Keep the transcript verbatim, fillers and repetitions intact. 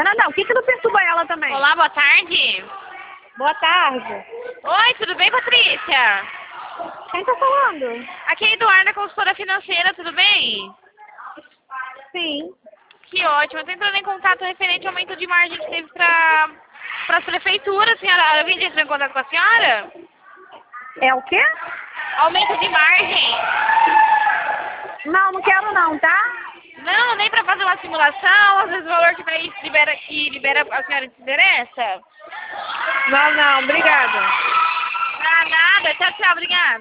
Pena não. O que que não perturba ela também? Olá, boa tarde. Boa tarde. Oi, tudo bem, Patrícia? Quem tá falando? Aqui é a Eduarda, consultora financeira, tudo bem? Sim. Que ótimo. Eu tô entrando em contato referente ao aumento de margem que teve para para as prefeituras. Senhora, eu vim de entrar em contato com a senhora? É o quê? Aumento de margem. Não, não quero não, tá? Não, nem para fazer uma simulação, às vezes o valor que daí libera, que libera a senhora se interessa? Não, não. Obrigada. Ah, nada. Tchau, tchau. Obrigada.